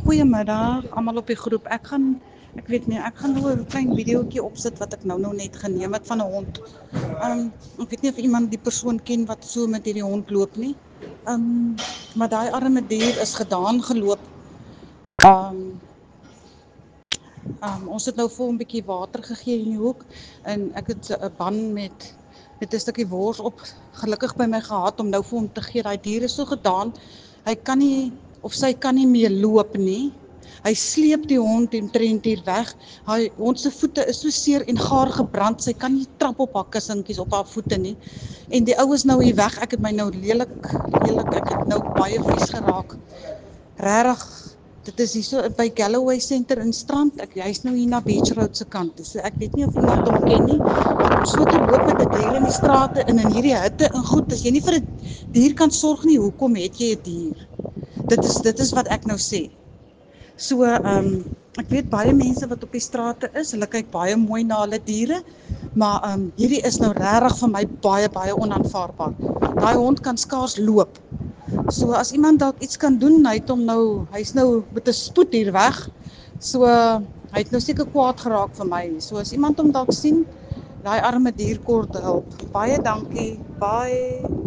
Goeiemiddag almal op die groep. Ek weet nie, ek gaan nou 'n klein videoetjie opsit wat ek nou net geneem het van 'n hond. Ek weet nie of iemand die persoon ken wat so met hierdie hond loop nie. Maar daai arme dier is gedaan geloop. Ons het nou vir hom 'n bietjie water gegee in die hoek en ek het 'n ban met 'n stukkie wors op gelukkig by my gehad om nou vir hom te gee. Daai dier is so gedaan. Hy kan nie of sy kan nie meer loop nie. Hy sleep die hond omtrent hier weg. Hy hond se voete is so seer en gaar gebrand. Sy kan nie trap op haar kussentjies op haar voete nie. En die ou is nou hier weg. Ek het my nou lelik, ek het nou baie vies geraak. Regtig, dit is hier so by Galloway Center in Strand. Hy's nou hier na Beach Road se kant toe. So ek weet nie of iemand hom ken nie. Maar om so te loop met 'n dier in die strate en in hierdie hitte en goed, as jy nie vir 'n dier kan sorg nie, hoekom het jy 'n dier? Dit is wat ek nou sê. So, ek weet baie mense wat op die strate is, hulle kyk baie mooi na hulle diere, maar hierdie is nou regtig vir my baie onaanvaarbaar. Daai hond kan skaars loop. So as iemand dalk iets kan doen, hy's nou met 'n spoed hier weg. So hy het nou seker kwaad geraak vir my. So as iemand hom dalk sien, daai arme dier kort hulp. Baie dankie. Bye.